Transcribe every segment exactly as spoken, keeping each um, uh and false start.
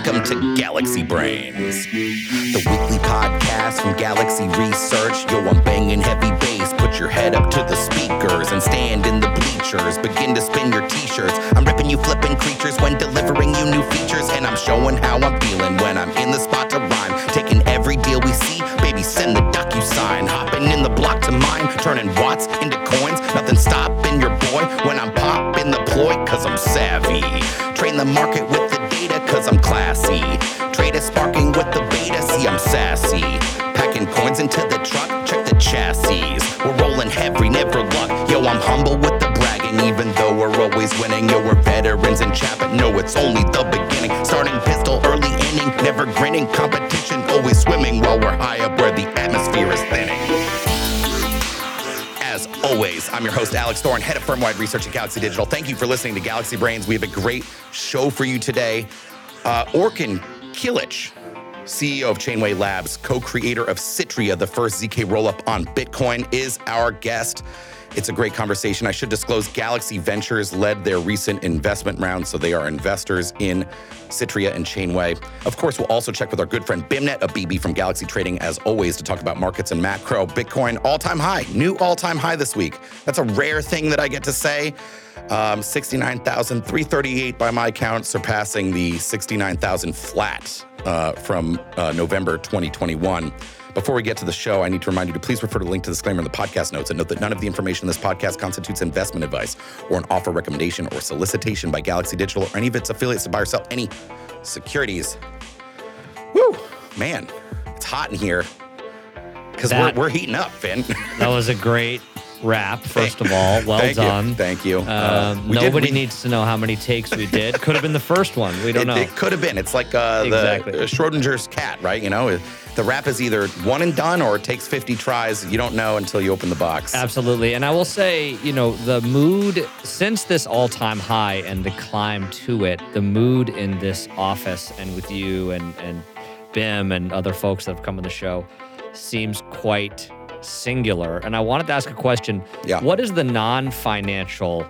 welcome to Galaxy Brains, the weekly podcast from Galaxy Research. Yo, I'm banging heavy bass. Put your head up to the speakers and stand in the bleachers. Begin to spin your t-shirts. I'm ripping you flipping creatures when delivering you new features. And I'm showing how I'm feeling when I'm in the spot to rhyme. Taking every deal we see, baby, send the DocuSign. Hopping in the block to mine, turning watts into coins. Nothing stopping your boy when I'm popping the ploy, cause I'm savvy. Train the market with the data, cause I'm classy. Trade is sparking with the beta, see I'm sassy. Packing coins into the truck, check the chassis. We're rolling heavy, never luck. Yo, I'm humble with the bragging, even though we're always winning. Yo, we're veterans in chat, but no, it's only the beginning. Starting pistol, early inning, never grinning. Competition, always swimming while we're high up where the atmosphere is thinning. As always, I'm your host, Alex Thorne, head of firm-wide research at Galaxy Digital. Thank you for listening to Galaxy Brains. We have a great show for you today. Uh, Orkun Killich, C E O of Chainway Labs, co-creator of Citria, the first Z K rollup on Bitcoin, is our guest. It's a great conversation. I should disclose Galaxy Ventures led their recent investment round, so they are investors in Citria and Chainway. Of course, we'll also check with our good friend Bimnet Abibi from Galaxy Trading, as always, to talk about markets and macro. Bitcoin all-time high, new all-time high this week. That's a rare thing that I get to say. Um, sixty-nine thousand three hundred thirty-eight by my count, surpassing the sixty-nine thousand flat uh, from uh, November twenty twenty-one. Before we get to the show, I need to remind you to please refer to the link to the disclaimer in the podcast notes and note that none of the information in this podcast constitutes investment advice or an offer, recommendation, or solicitation by Galaxy Digital or any of its affiliates to buy or sell any securities. Woo, man, it's hot in here because we're, we're heating up, Finn. That was a great wrap, first of all. Well Thank done. You. Thank you. Um, Uh, nobody did, we, needs to know how many takes we did. Could have been the first one. We don't it, know. It could have been. It's like uh, exactly. the uh, Schrodinger's cat, right? You know, the rap is either one and done or it takes fifty tries. You don't know until you open the box. Absolutely. And I will say, you know, the mood since this all-time high and the climb to it, the mood in this office and with you and, and Bim and other folks that have come on the show seems quite singular. And I wanted to ask a question. Yeah. What is the non-financial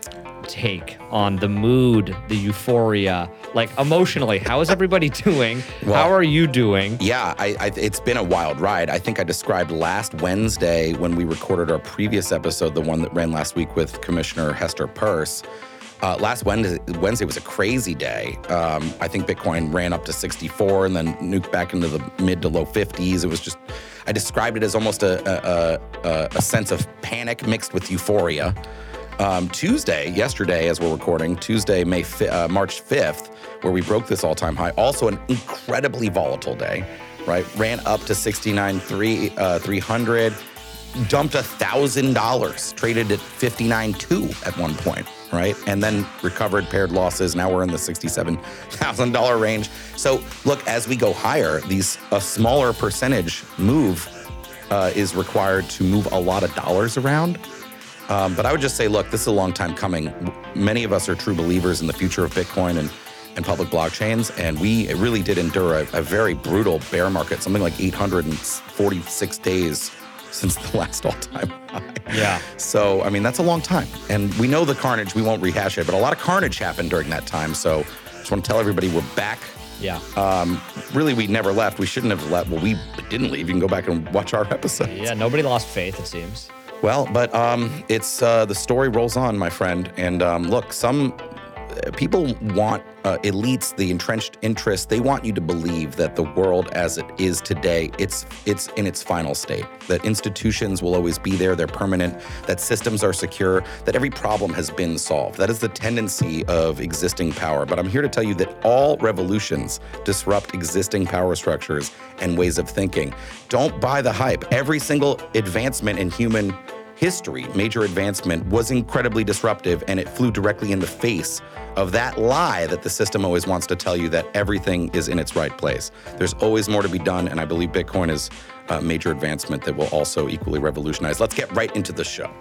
take on the mood, the euphoria, like emotionally? How is everybody doing? Well, how are you doing? Yeah, I, I, it's been a wild ride. I think I described last Wednesday when we recorded our previous episode, the one that ran last week with Commissioner Hester Peirce. Uh, last Wednesday, Wednesday was a crazy day. Um, I think Bitcoin ran up to sixty-four and then nuked back into the mid to low fifties. It was just, I described it as almost a, a, a, a sense of panic mixed with euphoria. Um, Tuesday, yesterday, as we're recording, Tuesday, May uh, March fifth, where we broke this all-time high, also an incredibly volatile day, right? Ran up to sixty-nine thousand three hundred, dumped one thousand dollars, traded at fifty-nine two at one point, right? And then recovered, paired losses. Now we're in the sixty-seven thousand dollars range. So look, as we go higher, these a smaller percentage move uh, is required to move a lot of dollars around. Um, but I would just say, look, this is a long time coming. Many of us are true believers in the future of Bitcoin and, and public blockchains, and we really did endure a, a very brutal bear market, something like eight hundred forty-six days since the last all-time high. Yeah. So, I mean, that's a long time. And we know the carnage. We won't rehash it, but a lot of carnage happened during that time. So I just want to tell everybody we're back. Yeah. Um, really, we never left. We shouldn't have left. Well, we didn't leave. You can go back and watch our episodes. Yeah, nobody lost faith, it seems. Well, but um, it's uh, the story rolls on, my friend. And um, look, some people want uh, elites, the entrenched interests, they want you to believe that the world as it is today, it's it's in its final state, that institutions will always be there, they're permanent, that systems are secure, that every problem has been solved. That is the tendency of existing power. But I'm here to tell you that all revolutions disrupt existing power structures and ways of thinking. Don't buy the hype. Every single advancement in human history, major advancement, was incredibly disruptive, and it flew directly in the face of that lie that the system always wants to tell you, that everything is in its right place. There's always more to be done, and I believe Bitcoin is a major advancement that will also equally revolutionize. Let's get right into the show.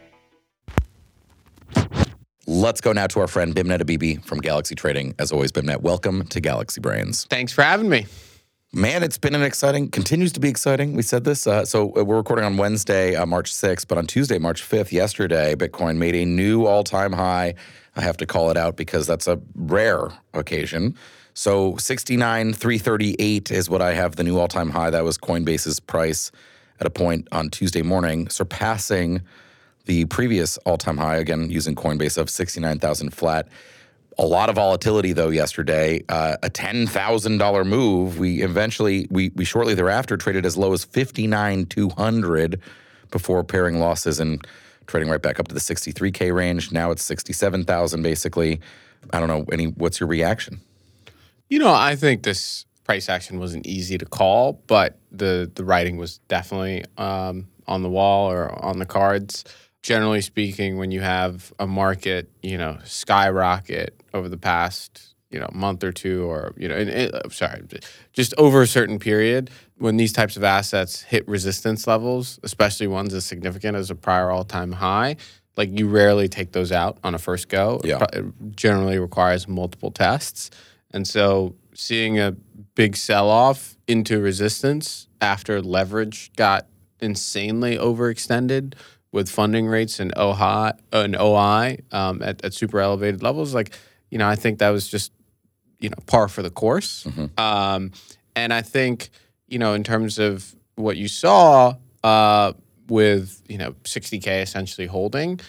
Let's go now to our friend Bimnet Abibi from Galaxy Trading. As always, Bimnet, welcome to Galaxy Brains. Thanks for having me. Man, it's been an exciting, continues to be exciting. We said this. Uh, so we're recording on Wednesday, uh, March sixth, but on Tuesday, March fifth, yesterday, Bitcoin made a new all-time high. I have to call it out because that's a rare occasion. So sixty-nine thousand three hundred thirty-eight is what I have, the new all-time high. That was Coinbase's price at a point on Tuesday morning, surpassing the previous all-time high, again, using Coinbase, of sixty-nine thousand flat. A lot of volatility, though, yesterday. Uh, a ten thousand dollars move. We eventually, we we shortly thereafter traded as low as fifty-nine thousand two hundred before pairing losses and trading right back up to the sixty-three K range. Now it's sixty-seven thousand, basically. I don't know, any. What's your reaction? You know, I think this price action wasn't easy to call, but the, the writing was definitely um, on the wall or on the cards. Generally speaking, when you have a market, you know, skyrocket over the past, you know, month or two, or, you know, in, in, sorry, just over a certain period, when these types of assets hit resistance levels, especially ones as significant as a prior all-time high, like, you rarely take those out on a first go. Yeah. It generally requires multiple tests. And so seeing a big sell-off into resistance after leverage got insanely overextended with funding rates and O I, and O I um, at, at super elevated levels, like, you know, I think that was just, you know, par for the course. Mm-hmm. Um, and I think, you know, in terms of what you saw uh, with, you know, sixty K essentially holding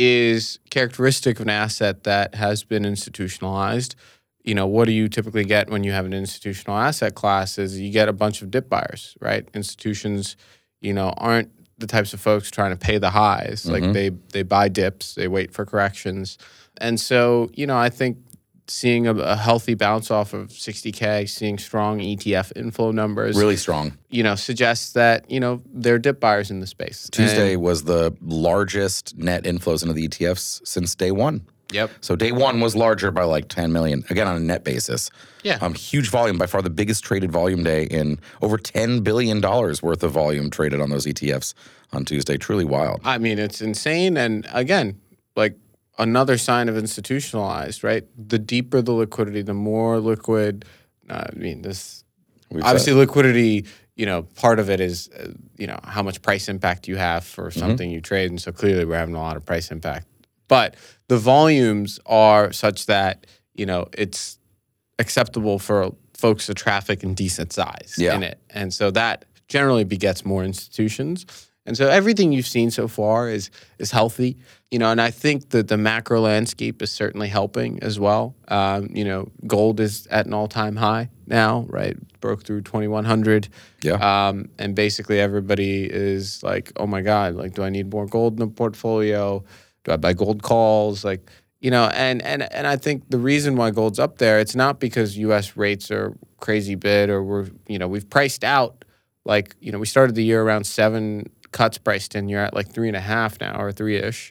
is characteristic of an asset that has been institutionalized. You know, what do you typically get when you have an institutional asset class is you get a bunch of dip buyers, right? Institutions, you know, aren't the types of folks trying to pay the highs. Mm-hmm. Like, they they buy dips, they wait for corrections. And so, you know, I think seeing a, a healthy bounce off of sixty K, seeing strong E T F inflow numbers. Really strong. You know, suggests that, you know, there are dip buyers in the space. Tuesday And, was the largest net inflows into the E T Fs since day one. Yep. So day one was larger by like ten million, again, on a net basis. Yeah. Um, huge volume, by far the biggest traded volume day in over ten billion dollars worth of volume traded on those E T Fs on Tuesday. Truly wild. I mean, it's insane. And again, like, another sign of institutionalized, right? The deeper the liquidity, the more liquid. Uh, I mean, this We've obviously said- liquidity, you know, part of it is, uh, you know, how much price impact you have for Mm-hmm. something you trade. And so clearly we're having a lot of price impact. But the volumes are such that, you know, it's acceptable for folks to traffic in decent size Yeah. in it. And so that generally begets more institutions. And so everything you've seen so far is is healthy, you know, and I think that the macro landscape is certainly helping as well. Um, you know, gold is at an all-time high now, right? Broke through twenty-one hundred. Yeah. Um, and basically everybody is like, oh my God, like, do I need more gold in the portfolio? Do I buy gold calls? Like, you know, and and and I think the reason why gold's up there, it's not because U S rates are crazy bid or we're, you know, we've priced out, like, you know, we started the year around seven cuts priced in. You're at like three and a half now, or three-ish.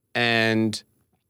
And,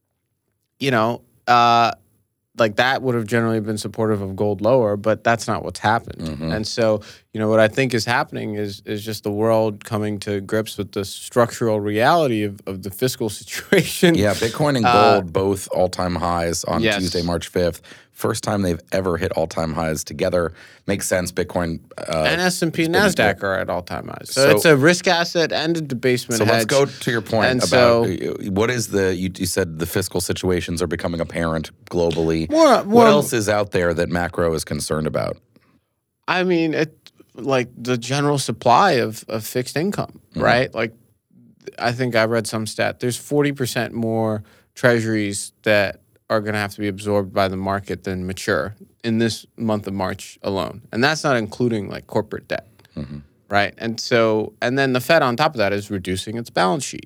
you know, uh, like, that would have generally been supportive of gold lower, but that's not what's happened. Mhm. And so, you know, what I think is happening is is just the world coming to grips with the structural reality of, of the fiscal situation. Yeah, Bitcoin and Uh, gold both all-time highs on yes. Tuesday, March fifth. First time they've ever hit all-time highs together. Makes sense. Bitcoin. Uh, And S and P and been- NASDAQ are at all-time highs. So, So- it's a risk asset and a debasement so hedge. let's go to your point And about so- uh, what is the, you, you said the fiscal situations are becoming apparent globally. More- what more- else is out there that macro is concerned about? I mean, it like the general supply of, of fixed income, Mhm. right? Like, I think I read some stat. There's forty percent more treasuries that are going to have to be absorbed by the market than mature in this month of March alone. And that's not including, like, corporate debt, Mhm. right? And so, and then the Fed on top of that is reducing its balance sheet.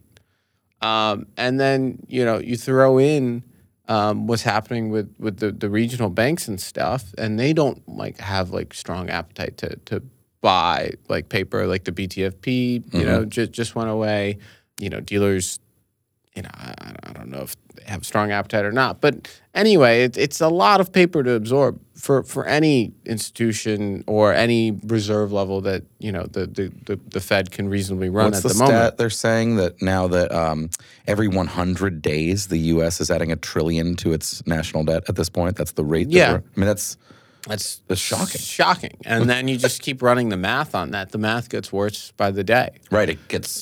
Um, and then, you know, you throw in um, what's happening with, with the, the regional banks and stuff, and they don't, like, have, like, strong appetite to to buy, like, paper, like the B T F P, you Mhm. know, just just went away. You know, dealers, you know, I, I don't know if they have strong appetite or not. But anyway, it, it's a lot of paper to absorb for, for any institution or any reserve level that, you know, the the, the, the Fed can reasonably run What's at the, the, stat moment. they're saying that now that um, every one hundred days the U S is adding a trillion to its national debt at this point? That's the rate. That Yeah. we're, I mean, that's That's, that's shocking. Shocking. And then you just keep running the math on that. The math gets worse by the day. Right. It gets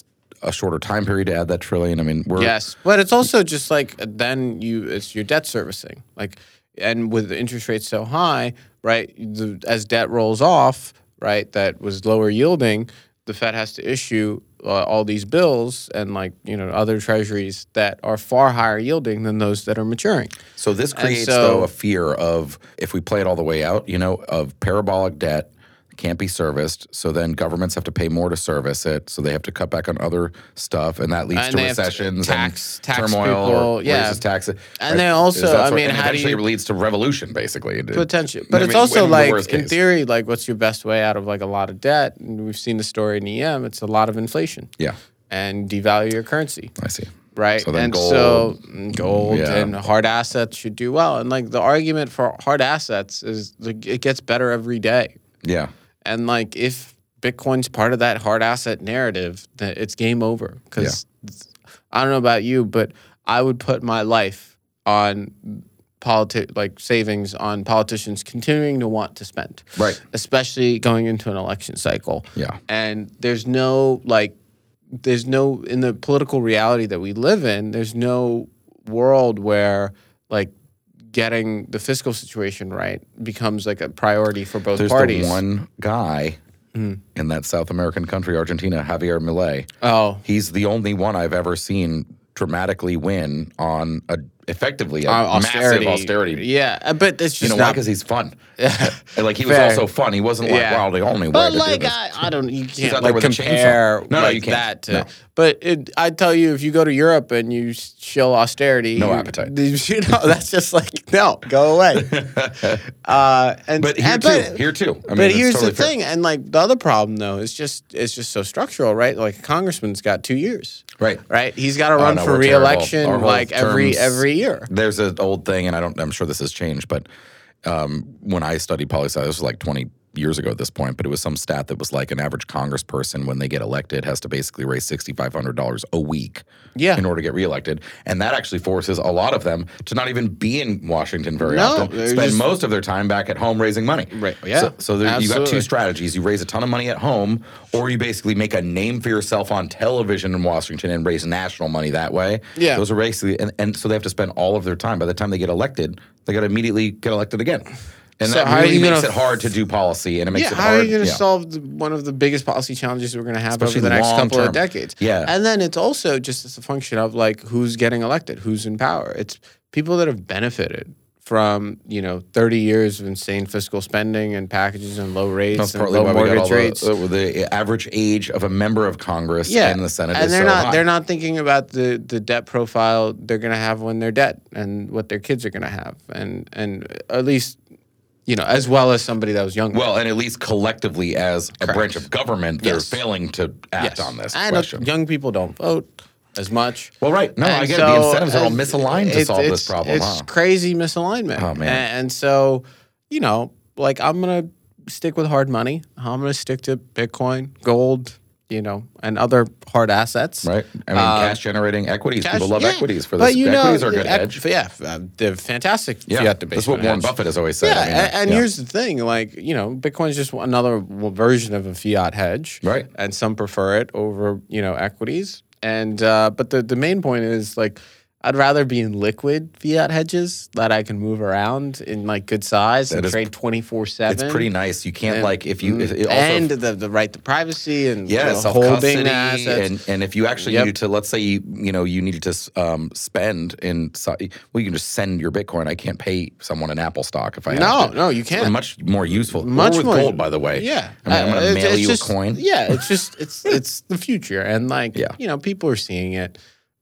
a shorter time period to add that trillion. I mean, we're Yes, but it's also just like then you it's your debt servicing, like, and with the interest rates so high, right? The, as debt rolls off, right, that was lower yielding, the Fed has to issue uh, all these bills and like you know other treasuries that are far higher yielding than those that are maturing. So this creates, so- though, a fear of, if we play it all the way out, you know, of parabolic debt can't be serviced. So then governments have to pay more to service it. So they have to cut back on other stuff, and that leads And to they have to recessions tax- and tax turmoil people, or yeah. raises taxes. And then also, I mean, and how do eventually you- it leads to revolution, basically. It- Potentially, but I it's mean, also in the like worst in case. theory, like what's your best way out of like a lot of debt? And we've seen the story in E M. It's a lot of inflation. Yeah, And devalue your currency. I see. Right. So then and gold- so mm, gold yeah. and hard assets should do well. And like the argument for hard assets is like it gets better every day. Yeah. And like if Bitcoin's part of that hard asset narrative, then it's game over. Because I don't know about you, but I would put my life on politi- like savings on politicians continuing to want to spend. Right. Especially going into an election cycle. Yeah. And there's no like there's no in the political reality that we live in, there's no world where like getting the fiscal situation right becomes like a priority for both There's parties. the one guy in that South American country, Argentina, Javier Milei. Oh, He's the only one I've ever seen dramatically win on a effectively a uh, austerity. massive austerity. Yeah, uh, but it's just You know why? not. Because he's fun. And, like he was Fair. also fun. He wasn't like, Yeah. wow, the only way But to like do this. I, I don't, you out can't there like with a chainsaw. compare No, no, like you can't. that to. No. But it, I tell you, if you go to Europe and you shill austerity, No you- appetite. You know, that's just like no, go away. uh, and But here and- too, but- here too. I mean, but it's here's totally the fair. thing, and like the other problem though is just it's just so structural, right? Like a congressman's got two years, Right. right? He's got to Oh, run no, for we're terrible. reelection Our whole like every terms- every year. There's an old thing, and I don't. I'm sure this has changed, but um, when I studied poli sci, this was like twenty years ago at this point. But it was some stat that was like an average congressperson when they get elected has to basically raise sixty-five hundred dollars a week, Yeah. in order to get reelected, and that actually forces a lot of them to not even be in Washington very No, often. they're Spend just- most of their time back at home raising money. Right, yeah, So, so there, you got two absolutely. strategies: you raise a ton of money at home, or you basically make a name for yourself on television in Washington and raise national money that way. Yeah. Those are basically, and, and so they have to spend all of their time. By the time they get elected, they got to immediately get elected again. And So that how are really you makes gonna it hard to do policy, and it makes Yeah, it how hard. are you going to yeah. solve the, one of the biggest policy challenges we're going to have Especially over the next couple long of term. decades? Yeah. And then it's also just as a function of like who's getting elected, who's in power. It's people that have benefited from, you know, thirty years of insane fiscal spending and packages and low rates That's and partly low why we got all mortgage the, rates. the, the average age of a member of Congress yeah, and the Senate and is they're so not high. they're not thinking about the the debt profile they're going to have when they're dead and what their kids are going to have, and and at least you know as well as somebody that was younger. Well, and at least collectively as a Correct. branch of government, they're Yes. failing to act Yes. on this and uh, question. young people don't vote as much. Well, right. No, I And get it. The so, incentives are all uh, misaligned to it's- solve this it's- problem. It's huh? crazy misalignment. Oh, man. And, and so, you know, like I'm gonna stick with hard money. I'm gonna stick to Bitcoin, gold, you know, and other hard assets. Right. I mean, Uh, cash generating equities. Cash- People love yeah. equities for But this. you know, Equities are a good ec- hedge. Yeah, uh, they're fantastic Yeah. fiat debasement That's what Warren hedge. Buffett has always said. Yeah, I mean, and, and yeah. here's the thing, like you know, Bitcoin's just another w- version of a fiat hedge, Right. And some prefer it over you know equities, and uh, but the the main point is like I'd rather be in liquid fiat hedges that I can move around in like good size That and is- trade twenty four seven. It's pretty nice. You can't And- like if you if it also and the the right to privacy and yeah, you know, self holding custody, the assets. and and if you actually Yep. needed to, let's say you you know you needed to um, spend in, so- well, you can just send your Bitcoin. I can't pay someone in Apple stock if I No, have to. no, you It's can't. much more useful. Much or with more- gold, by the way. Yeah, I mean, I'm Uh, gonna it's- mail it's you just- a coin. Yeah, it's just it's it's the future, and like Yeah. you know, people are seeing it.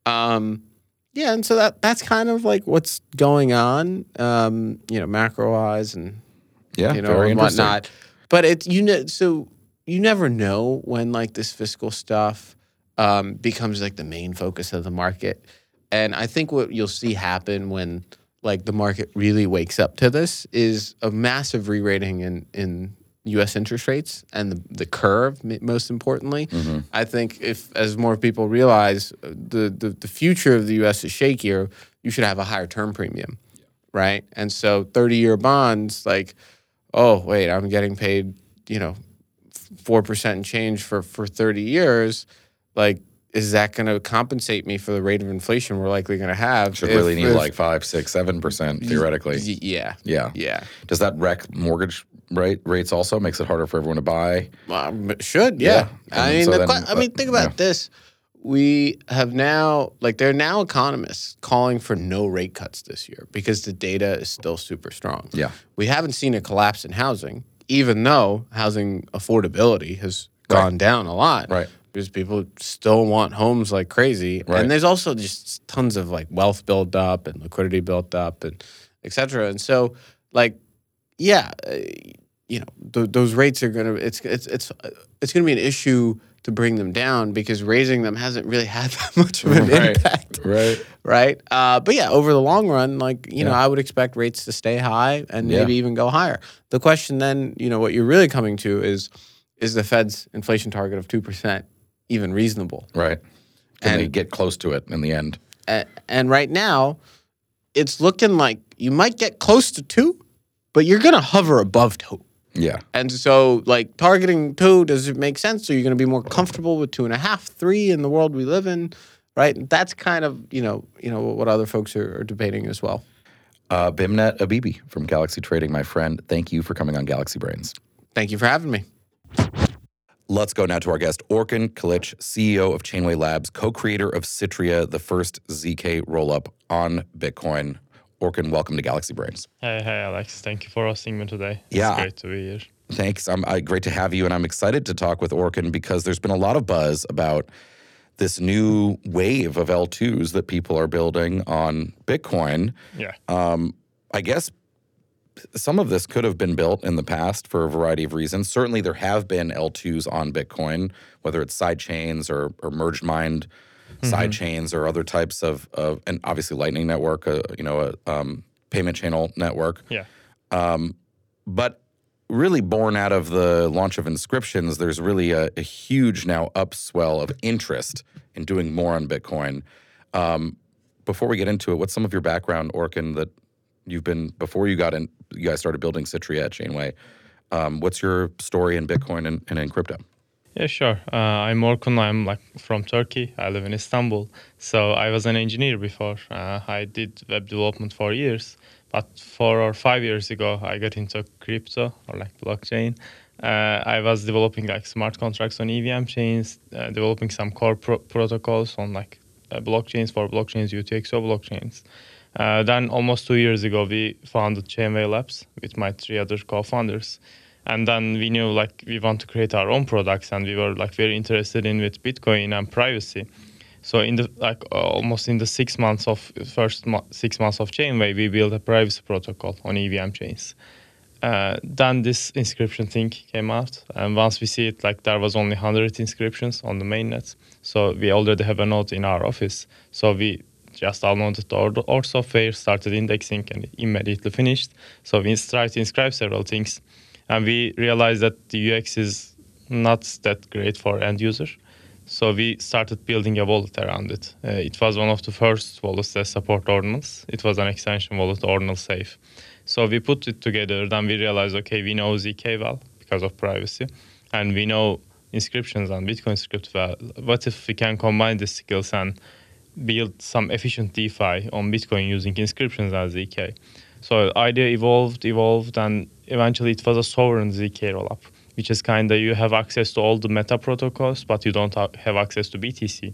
Um, yeah, and so that that's kind of like what's going on, um, you know, macro wise and Yeah, you know very and interesting. whatnot. But it you know, so you never know when like this fiscal stuff um, becomes like the main focus of the market, and I think what you'll see happen when like the market really wakes up to this is a massive re-rating in in U S interest rates and the, the curve, m- most importantly. Mm-hmm. I think if, as more people realize, uh, the, the, the future of the U S is shakier, you should have a higher term premium, right? And so thirty-year bonds, like, oh, wait, I'm getting paid, you know, four percent and change for, for thirty years. Like, is that going to compensate me for the rate of inflation we're likely going to have? Should if- really need if- like five, six, seven percent theoretically. Y- yeah, Yeah. yeah. Does that wreck mortgage rate rates also? Makes it harder for everyone to buy? Um, it should, yeah. Yeah. I And mean, so the then, que- I mean, uh, think about yeah. this. We have now, like, there are now economists calling for no rate cuts this year because the data is still super strong. Yeah. We haven't seen a collapse in housing, even though housing affordability has gone down a lot. Right. Because people still want homes like crazy. Right. And there's also just tons of like wealth built up and liquidity built up and et cetera. And so, like, yeah, uh, you know, th- those rates are going to, it's, it's, it's, uh, it's going to be an issue to bring them down because raising them hasn't really had that much of an Right. impact. Right. Right. Uh, but yeah, over the long run, like, you know, Yeah. I would expect rates to stay high and Yeah. maybe even go higher. The question then, you know, what you're really coming to is, is the Fed's inflation target of two percent even reasonable? Right. Can And- they get close to it in the end? A- and right now, it's looking like you might get close to two, but you're going to hover above two. Yeah. And so, like, targeting two, does it make sense? Are you going to be more comfortable with two and a half, three in the world we live in? Right? And that's kind of, you know, you know what other folks are, are debating as well. Uh, Bimnet Abibi from Galaxy Trading, my friend. Thank you for coming on Galaxy Brains. Thank you for having me. Let's go now to our guest, Orkun Kilic, C E O of Chainway Labs, co-creator of Citria, the first Z K rollup on Bitcoin. Orkun, welcome to Galaxy Brains. Hey, hey, Alex. Thank you for hosting me today. It's Yeah. great to be here. Thanks. I'm uh, great to have you, and I'm excited to talk with Orkun because there's been a lot of buzz about this new wave of L twos that people are building on Bitcoin. Yeah. Um, I guess some of this could have been built in the past for a variety of reasons. Certainly, there have been L twos on Bitcoin, whether it's side chains or, or merged mined side chains or other types of, of and obviously Lightning Network, uh, you know, a um, payment channel network. Yeah. Um, but really born out of the launch of inscriptions, there's really a, a huge now upswell of interest in doing more on Bitcoin. Um, before we get into it, what's some of your background, Orkun, that you've been, before you got in, you guys started building Citria at Chainway, um, what's your story in Bitcoin and, and in crypto? Yeah, sure. Uh, I'm Orkun. I'm like from Turkey. I live in Istanbul. So I was an engineer before. Uh, I did web development for years. But four or five years ago, I got into crypto or like blockchain. Uh, I was developing like smart contracts on E V M chains, uh, developing some core pro- protocols on like uh, blockchains for blockchains, U T X O blockchains. Uh, then almost two years ago, we founded Chainway Labs with my three other co-founders. And then we knew like we want to create our own products, and we were like very interested in with Bitcoin and privacy. So in the like uh, almost in the six months of first mo- six months of Chainway, we built a privacy protocol on E V M chains. Uh, then this inscription thing came out, and once we see it, like there was only one hundred inscriptions on the mainnet. So we already have a node in our office. So we just downloaded our, our software, started indexing, and immediately finished. So we tried to inscribe several things. And we realized that the U X is not that great for end user. So we started building a wallet around it. Uh, it was one of the first wallets that support ordinals. It was an extension wallet, Ordinal Safe. So we put it together. Then we realized, okay, we know Z K well because of privacy. And we know inscriptions and Bitcoin script well. What if we can combine these skills and build some efficient DeFi on Bitcoin using inscriptions and Z K? So idea evolved, evolved, and eventually it was a sovereign Z K rollup, which is kind of you have access to all the meta protocols, but you don't ha- have access to B T C.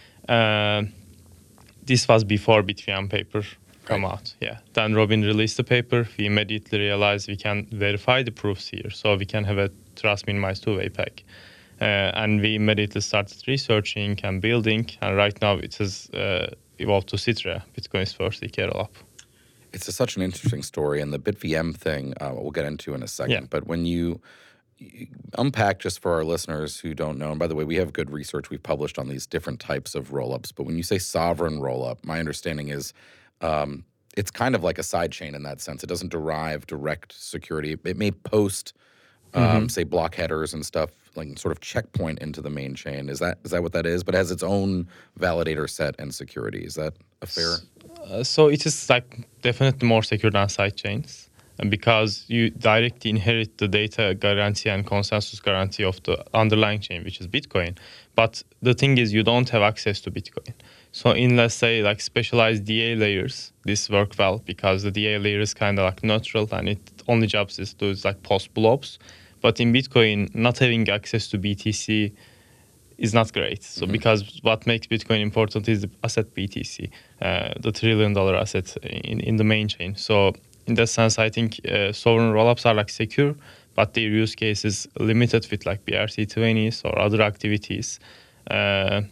Uh, this was before BitVM paper come Right. out. Yeah. Then Robin released the paper. We immediately realized we can verify the proofs here, so we can have a trust minimized two-way peg. Uh, and we immediately started researching and building, and right now it has uh, evolved to Citria, Bitcoin's first Z K rollup. It's a, such an interesting story, and the BitVM thing uh, we'll get into in a second. Yeah. But when you, you unpack, just for our listeners who don't know, and by the way, we have good research we've published on these different types of rollups. But when you say sovereign rollup, my understanding is um, it's kind of like a side chain in that sense. It doesn't derive direct security. It may post, um, Mm-hmm. say, block headers and stuff, like sort of checkpoint into the main chain. Is that is that what that is? But it has its own validator set and security. Is that a fair? Uh, so it is like definitely more secure than side chains. and because you directly inherit the data guarantee and consensus guarantee of the underlying chain, which is Bitcoin. But the thing is, you don't have access to Bitcoin. So in, let's say, like specialized D A layers, this work well because the D A layer is kind of like neutral and it only jobs is to like post blobs. But in Bitcoin, not having access to B T C is not great. So mm-hmm. because what makes Bitcoin important is the asset B T C, uh, the trillion dollar asset in, in the main chain. So in that sense, I think uh, sovereign rollups are like secure, but their use case is limited with like B R C twenties or other activities. Uh,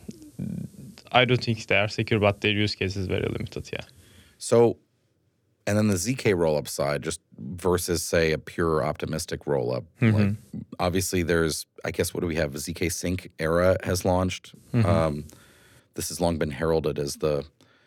I don't think they are secure, but their use case is very limited, yeah. So, and then the Z K rollup side, just versus, say, a pure optimistic rollup. Mm-hmm. Like, obviously, there's, I guess, what do we have? Z K Sync era has launched. Mm-hmm. Um, this has long been heralded as the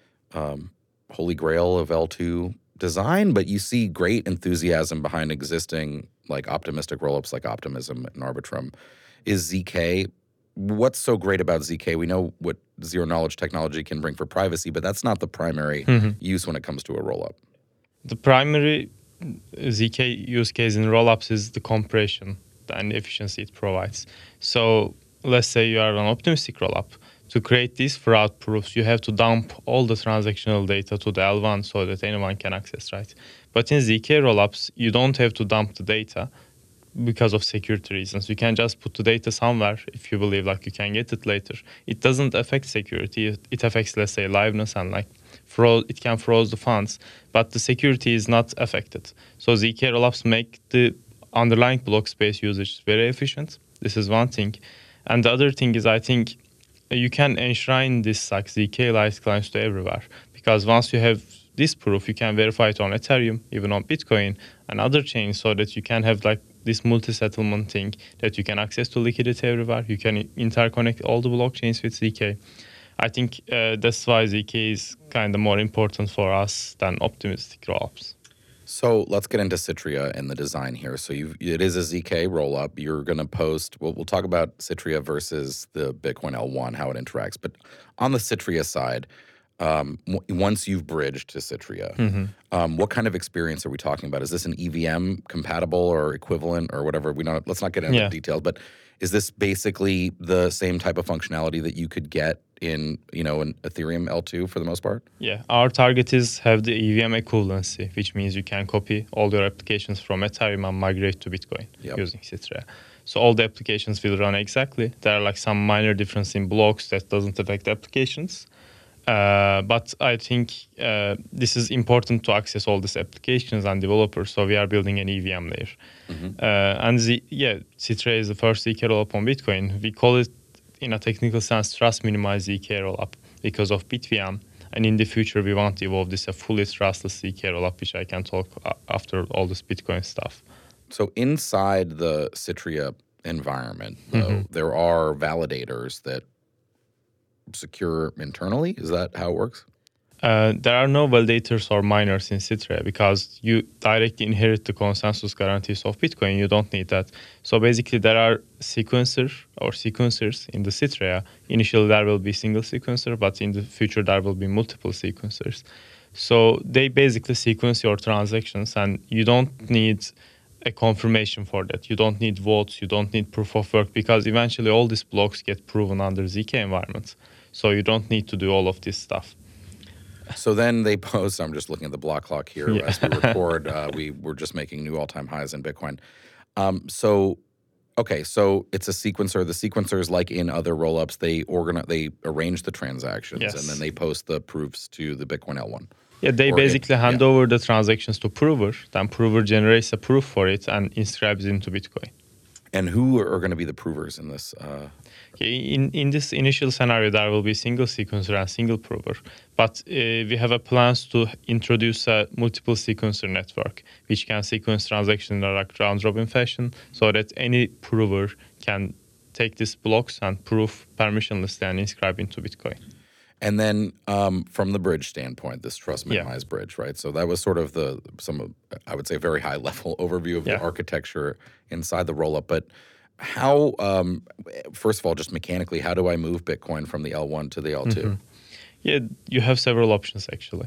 um, holy grail of L two design, but you see great enthusiasm behind existing, like, optimistic rollups like Optimism and Arbitrum. Is Z K... What's so great about Z K? We know what zero-knowledge technology can bring for privacy, but that's not the primary mm-hmm. use when it comes to a rollup. The primary Z K use case in rollups is the compression and efficiency it provides. So let's say you are an optimistic rollup. To create these fraud proofs, you have to dump all the transactional data to the L one so that anyone can access, right? But in Z K rollups, you don't have to dump the data because of security reasons. You can just put the data somewhere if you believe like you can get it later. It doesn't affect security. It affects, let's say, liveness and like froze. It can froze the funds, but the security is not affected. So Z K rollups make the underlying block space usage very efficient. This is one thing. And the other thing is, I think you can enshrine this like Z K light clients to everywhere, because once you have this proof, you can verify it on Ethereum, even on Bitcoin and other chains, so that you can have like this multi-settlement thing that you can access to liquidity everywhere. You can interconnect all the blockchains with Z K. I think uh, that's why Z K is kind of more important for us than optimistic rollups. So let's get into Citria and the design here. So you, it is a Z K rollup. You're going to post, well, we'll talk about Citria versus the Bitcoin L one, how it interacts. But on the Citria side, um, w- once you've bridged to Citria, mm-hmm. um, what kind of experience are we talking about? Is this an E V M compatible or equivalent or whatever? We don't. Let's not get into yeah. the details. But is this basically the same type of functionality that you could get in, you know, an Ethereum L two for the most part? Yeah, our target is have the E V M equivalency, which means you can copy all your applications from Ethereum and migrate to Bitcoin yep. using Citria. So all the applications will run exactly. There are like some minor difference in blocks that doesn't affect applications. Uh, but I think uh, this is important to access all these applications and developers. So we are building an E V M layer. Mm-hmm. Uh, and the, yeah, Citria is the first Z K rollup on Bitcoin. We call it, in a technical sense, trust minimized Z K rollup because of BitVM. And in the future, we want to evolve this a fully trustless Z K rollup, which I can talk uh, after all this Bitcoin stuff. So inside the Citria environment, though, mm-hmm. there are validators that secure internally? Is that how it works? Uh, there are no validators or miners in Citria because you directly inherit the consensus guarantees of Bitcoin. You don't need that. So basically, there are sequencers or sequencers in the Citria. Initially, there will be single sequencer, but in the future, there will be multiple sequencers. So they basically sequence your transactions, and you don't need a confirmation for that. You don't need votes. You don't need proof of work, because eventually all these blocks get proven under Z K environments. So you don't need to do all of this stuff. So then they post, I'm just looking at the block clock here yeah. as we record, uh, we were just making new all-time highs in Bitcoin. Um, so, okay, so it's a sequencer. The sequencers, like in other rollups, they organize, they arrange the transactions, yes. and then they post the proofs to the Bitcoin L one. Yeah, they or basically it, hand yeah. over the transactions to Prover. Then Prover generates a proof for it and inscribes it into Bitcoin. And who are going to be the provers in this? Uh... In in this initial scenario, there will be single sequencer and single prover. But uh, we have a plans to introduce a multiple sequencer network, which can sequence transactions in a like round-robin fashion, so that any prover can take these blocks and prove permissionlessly and inscribe into Bitcoin. And then um, from the bridge standpoint, this trust minimized yeah. bridge, right? So that was sort of the, some, I would say, very high level overview of yeah. the architecture inside the rollup. But how, um, first of all, just mechanically, how do I move Bitcoin from the L one to the L two? Mm-hmm. Yeah, you have several options, actually.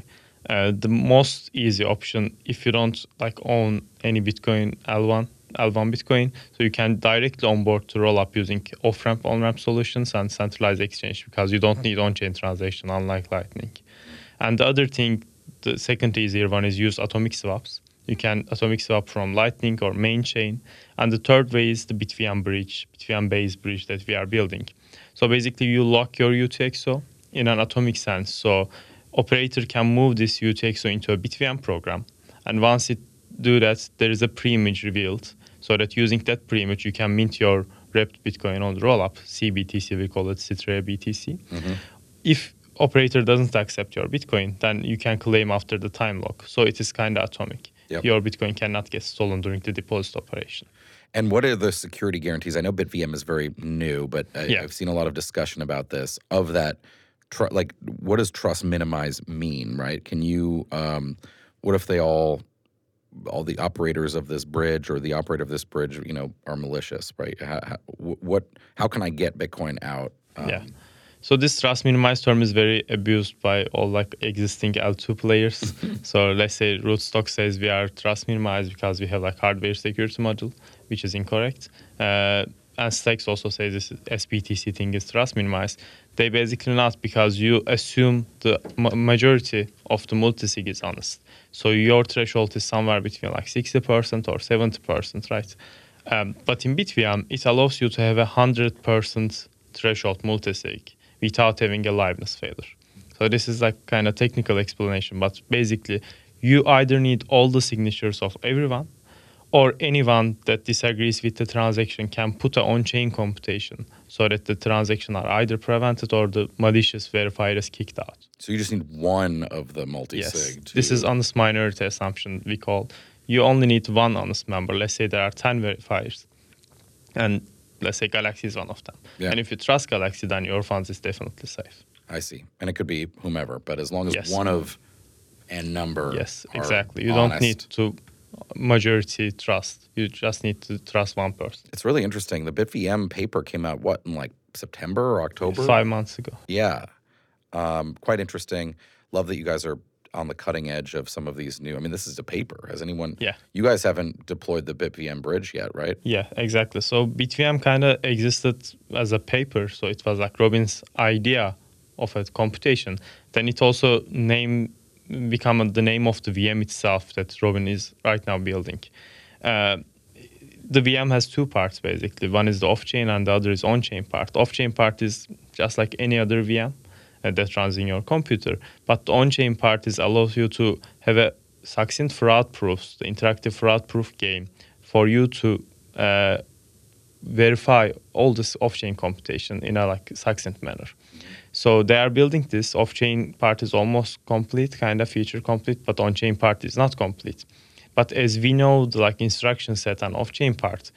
Uh, the most easy option, if you don't like own any Bitcoin L one, L one Bitcoin, so you can directly onboard to Rollup using off-ramp, on-ramp solutions and centralized exchange because you don't need on-chain transaction unlike Lightning. And the other thing, the second easier one is use atomic swaps. You can atomic swap from Lightning or main chain. And the third way is the BitVM bridge, BitVM based bridge that we are building. So basically you lock your U T X O in an atomic sense. So operator can move this U T X O into a BitVM program. And once it do that, there is a pre-image revealed so that using that pre-image, you can mint your wrapped Bitcoin on the Rollup, C B T C, we call it Citria B T C. Mm-hmm. If operator doesn't accept your Bitcoin, then you can claim after the time lock. So it is kind of atomic. Yep. Your Bitcoin cannot get stolen during the deposit operation. And what are the security guarantees? I know BitVM is very new, but I, yeah. I've seen a lot of discussion about this. Of that, tr- like, what does trust minimize mean, right? Can you, um, what if they all, all the operators of this bridge or the operator of this bridge, you know, are malicious, right? How, how, what, how can I get Bitcoin out? Um, yeah. So this trust minimize term is very abused by all like existing L two players. So let's say Rootstock says we are trust minimized because we have like hardware security module, which is incorrect. Uh, and Stacks also says this S B T C thing is trust minimized. They basically not because you assume the ma- majority of the multisig is honest. So your threshold is somewhere between like sixty percent or seventy percent, right? Um, but in BitVM, it allows you to have a one hundred percent threshold multisig without having a liveness failure. So this is like kind of technical explanation, but basically you either need all the signatures of everyone or anyone that disagrees with the transaction can put an on-chain computation so that the transaction are either prevented or the malicious verifier is kicked out. So you just need one of the multi-sig. Yes, to... this is honest minority assumption we call. You only need one honest member. Let's say there are ten verifiers and let's say Galaxy is one of them. Yeah. And if you trust Galaxy, then your funds is definitely safe. I see. And it could be whomever, but as long as yes. one of n number Yes, exactly. You honest. Don't need to majority trust. You just need to trust one person. It's really interesting. The BitVM paper came out, what, in like September or October? Five months ago. Yeah. Um, quite interesting. Love that you guys are on the cutting edge of some of these new, I mean, this is a paper. Has anyone, yeah. You guys haven't deployed the BitVM bridge yet, right? Yeah, exactly. So BitVM kind of existed as a paper. So it was like Robin's idea of a computation. Then it also name become the name of the V M itself that Robin is right now building. Uh, the V M has two parts, basically. One is the off-chain and the other is on-chain part. Off-chain part is just like any other V M. That runs in your computer. But the on-chain part is allows you to have a succinct fraud proofs, the interactive fraud proof game, for you to uh, verify all this off-chain computation in a like succinct manner. So they are building this. Off-chain part is almost complete, kind of feature complete, but on-chain part is not complete. But as we know, the like instruction set and off-chain part,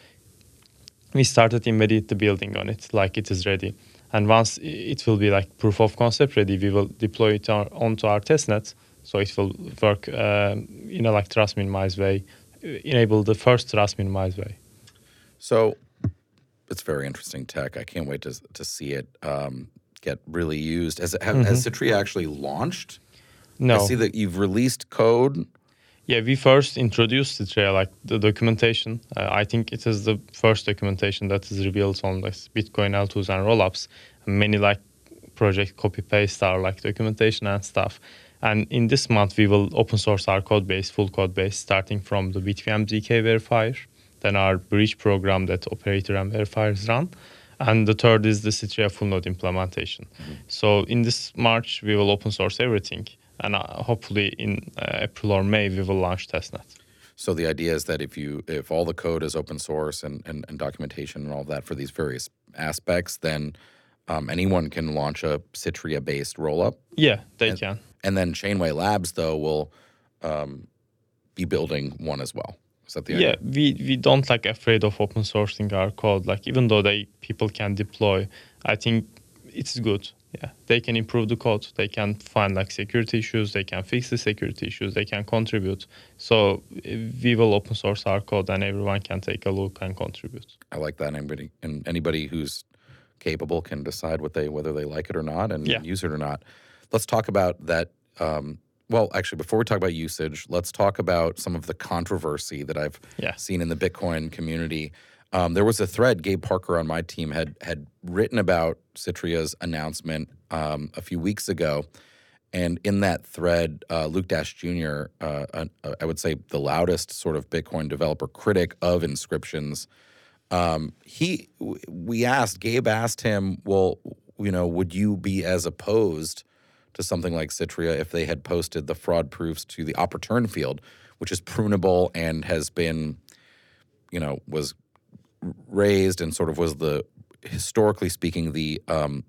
we started immediately building on it, like it is ready. And once it will be like proof of concept ready, we will deploy it our, onto our testnet. So it will work uh, in a like trust minimized way, enable the first trust minimized way. So it's very interesting tech. I can't wait to to see it um, get really used. Has, have, mm-hmm. has Citria actually launched? No. I see that you've released code. Yeah, we first introduced Citria, like the documentation. Uh, I think it is the first documentation that is revealed on like Bitcoin L twos and rollups. Many like project copy paste our like documentation and stuff. And in this month, we will open source our code base, full code base, starting from the BitVM Z K verifier, then our bridge program that operator and verifiers run. And the third is the Citria full node implementation. Mm-hmm. So in this March, we will open source everything. And uh, hopefully in uh, April or May, we will launch testnet. So the idea is that if you if all the code is open source and, and, and documentation and all that for these various aspects, then um, anyone can launch a Citria-based rollup? Yeah, they and, can. And then Chainway Labs, though, will um, be building one as well. Is that the idea? Yeah, we, we don't like afraid of open sourcing our code. Like even though they people can deploy, I think it's good. Yeah, they can improve the code. They can find like security issues. They can fix the security issues. They can contribute. So we will open source our code, and everyone can take a look and contribute. I like that. Anybody and anybody who's capable can decide what they whether they like it or not and yeah. use it or not. Let's talk about that um, Well, actually, before we talk about usage, let's talk about some of the controversy that I've Yeah. seen in the Bitcoin community. Um, there was a thread Gabe Parker on my team had had written about Citria's announcement um, a few weeks ago. And in that thread, uh, Luke Dash Junior, uh, uh, I would say the loudest sort of Bitcoin developer critic of inscriptions, um, he we asked, Gabe asked him, well, you know, would you be as opposed to something like Citria if they had posted the fraud proofs to the Opportune field, which is prunable and has been, you know, was raised and sort of was the, historically speaking, the um,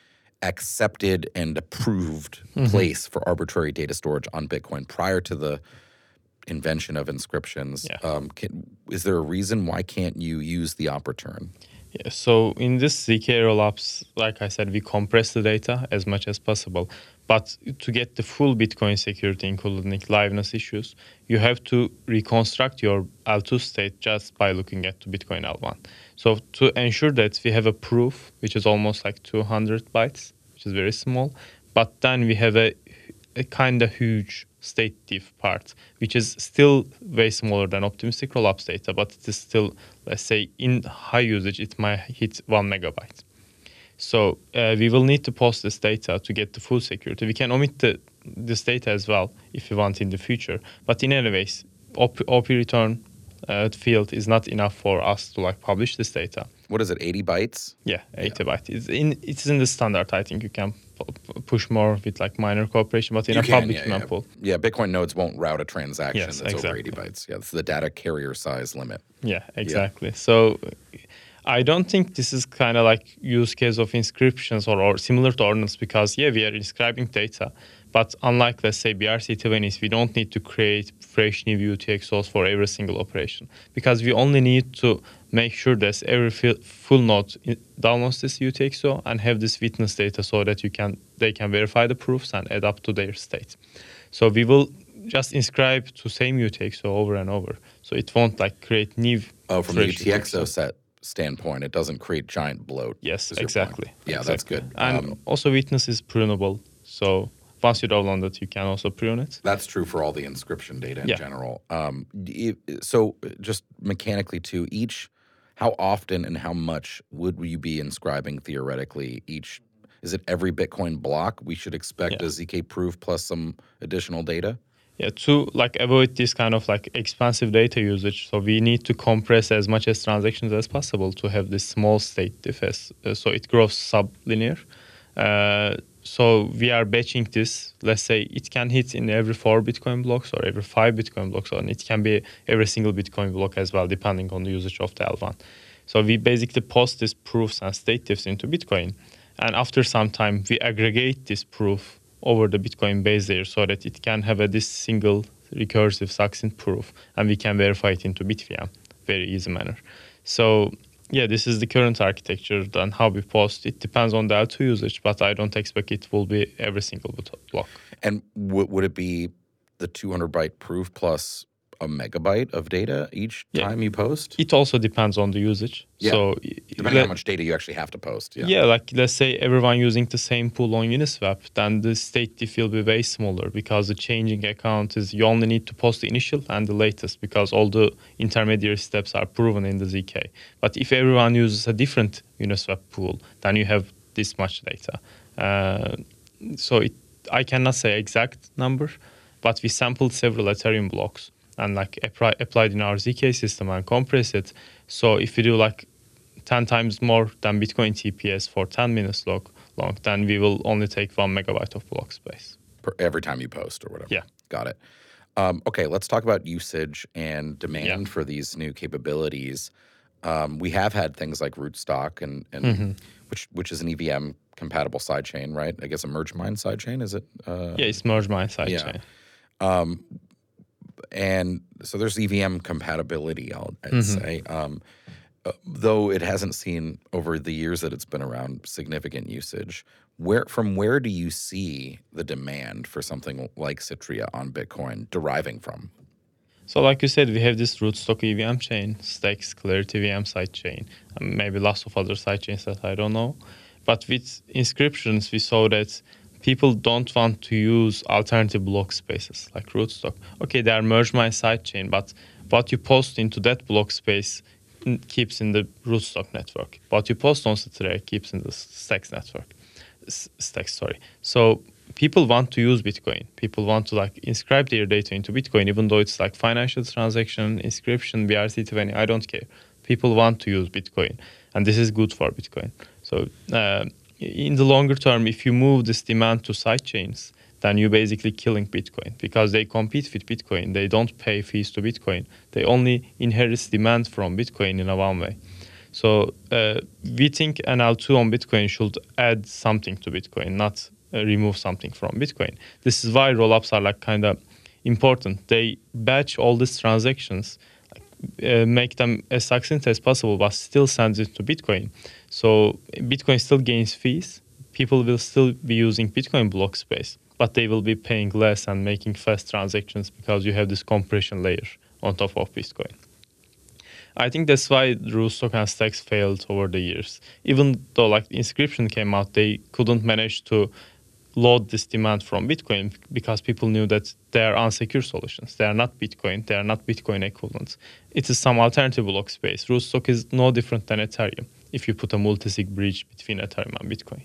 accepted and approved mm-hmm. place for arbitrary data storage on Bitcoin prior to the invention of inscriptions. Yeah. Um, can, is there a reason why can't you use the Opportune? Yeah, so in this Z K rollups, like I said, we compress the data as much as possible. But to get the full Bitcoin security, including liveness issues, you have to reconstruct your L two state just by looking at the Bitcoin L one. So to ensure that we have a proof, which is almost like two hundred bytes, which is very small, but then we have a, a kind of huge state diff part, which is still way smaller than optimistic rollups data, but it is still, let's say, in high usage, it might hit one megabyte. So uh, we will need to post this data to get the full security. We can omit the, this data as well if we want in the future. But in any ways, O P return uh, field is not enough for us to like publish this data. What is it, eighty bytes? Yeah, eighty yeah. bytes. It's in, it's in the standard. I think you can p- push more with like minor cooperation, but in you a can, public yeah, mempool. Yeah. yeah, Bitcoin nodes won't route a transaction yes, that's exactly. over eighty bytes. Yeah, that's the data carrier size limit. Yeah, exactly. Yeah. So I don't think this is kind of like use case of inscriptions or, or similar to ordinals because, yeah, we are inscribing data. But unlike, let's say, B R C twenties, we don't need to create fresh new U T X Os for every single operation because we only need to make sure that every full node downloads this U T X O and have this witness data so that you can they can verify the proofs and add up to their state. So we will just inscribe to same U T X O over and over. So it won't like create new. Oh, from the U T X O set standpoint, it doesn't create giant bloat. Yes, exactly. Yeah, exactly. that's good. And um, also witness is prunable. So once you download it, you can also prune it. That's true for all the inscription data in yeah. general. Um, so just mechanically too, each, how often and how much would you be inscribing theoretically each? Is it every Bitcoin block we should expect yeah. a Z K proof plus some additional data? Yeah, to like avoid this kind of like expensive data usage, so we need to compress as much as transactions as possible to have this small state diff, as, uh, so it grows sublinear. Uh, so we are batching this. Let's say it can hit in every four Bitcoin blocks or every five Bitcoin blocks, and it can be every single Bitcoin block as well, depending on the usage of the L one. So we basically post these proofs and state diffs into Bitcoin, and after some time we aggregate this proof over the Bitcoin base layer so that it can have a this single recursive succinct proof, and we can verify it into BitVM, very easy manner. So yeah, this is the current architecture, and how we post. It depends on the L two usage, but I don't expect it will be every single block. And w- would it be the two hundred byte proof plus a megabyte of data each yeah. time you post? It also depends on the usage. Yeah. So depending on how much data you actually have to post. Yeah. yeah, like let's say everyone using the same pool on Uniswap, then the state diff will be way smaller because the changing account is you only need to post the initial and the latest because all the intermediary steps are proven in the Z K. But if everyone uses a different Uniswap pool, then you have this much data. Uh, so it, I cannot say exact number, but we sampled several Ethereum blocks and like apply, applied in our Z K system and compress it. So if you do like ten times more than Bitcoin T P S for ten minutes long, long, then we will only take one megabyte of block space. Per every time you post or whatever. Yeah. Got it. Um, okay, let's talk about usage and demand yeah. for these new capabilities. Um, we have had things like Rootstock, and, and mm-hmm. which which is an E V M compatible sidechain, right? I guess a MergeMine sidechain, is it? Uh, yeah, it's MergeMine sidechain. Yeah. Um, and so there's E V M compatibility, I'll, I'd mm-hmm. say. Um, uh, though it hasn't seen over the years that it's been around significant usage. Where from where do you see the demand for something like Citria on Bitcoin deriving from? So like you said, we have this Rootstock E V M chain, Stacks, Clarity V M sidechain, and maybe lots of other sidechains that I don't know. But with inscriptions, we saw that people don't want to use alternative block spaces like Rootstock. Okay, they are merge my sidechain, but what you post into that block space n- keeps in the Rootstock network. What you post on Stripe keeps in the Stacks network. S- Stacks, sorry. So people want to use Bitcoin. People want to like inscribe their data into Bitcoin, even though it's like financial transaction, inscription, B R C twenty. I don't care. People want to use Bitcoin, and this is good for Bitcoin. So uh, in the longer term, if you move this demand to sidechains, then you're basically killing Bitcoin because they compete with Bitcoin. They don't pay fees to Bitcoin. They only inherit demand from Bitcoin in a one way. So uh, we think N L two on Bitcoin should add something to Bitcoin, not uh, remove something from Bitcoin. This is why rollups are like kind of important. They batch all these transactions, uh, make them as succinct as possible, but still send it to Bitcoin. So Bitcoin still gains fees. People will still be using Bitcoin block space, but they will be paying less and making fast transactions because you have this compression layer on top of Bitcoin. I think that's why Rootstock and Stacks failed over the years. Even though like inscription came out, they couldn't manage to load this demand from Bitcoin because people knew that they are unsecure solutions. They are not Bitcoin. They are not Bitcoin equivalents. It is some alternative block space. Rootstock is no different than Ethereum if you put a multisig bridge between Ethereum and Bitcoin.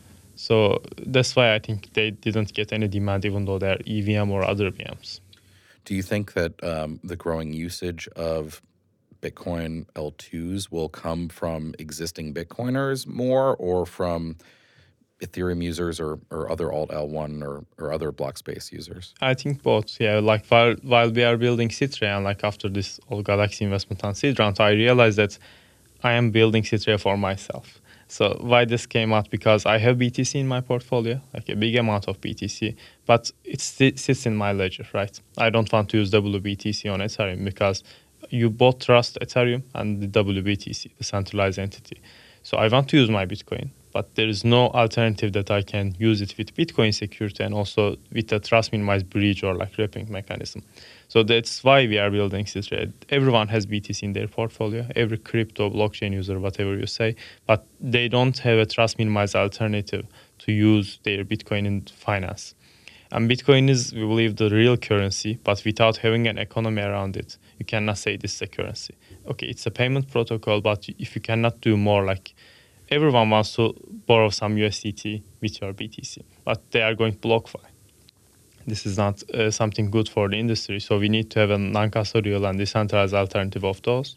So that's why I think they didn't get any demand, even though they're E V M or other V Ms. Do you think that um, the growing usage of Bitcoin L twos will come from existing Bitcoiners more or from Ethereum users or, or other alt L one or, or other block space users? I think both. Yeah, like while while we are building Citria, and like after this all Galaxy investment on seed round, I realized that I am building Citria for myself. So why this came out? Because I have B T C in my portfolio, like a big amount of B T C, but it st- sits in my ledger, right? I don't want to use W B T C on Ethereum because you both trust Ethereum and the W B T C, the centralized entity. So I want to use my Bitcoin, but there is no alternative that I can use it with Bitcoin security and also with a trust minimized bridge or like wrapping mechanism. So that's why we are building Citria. Everyone has B T C in their portfolio, every crypto, blockchain user, whatever you say, but they don't have a trust minimized alternative to use their Bitcoin in finance. And Bitcoin is, we believe, the real currency, but without having an economy around it, you cannot say this is a currency. Okay, it's a payment protocol, but if you cannot do more, like everyone wants to borrow some U S D T with your B T C, but they are going BlockFi. This is not uh, something good for the industry, so we need to have a non-custodial and decentralized alternative of those.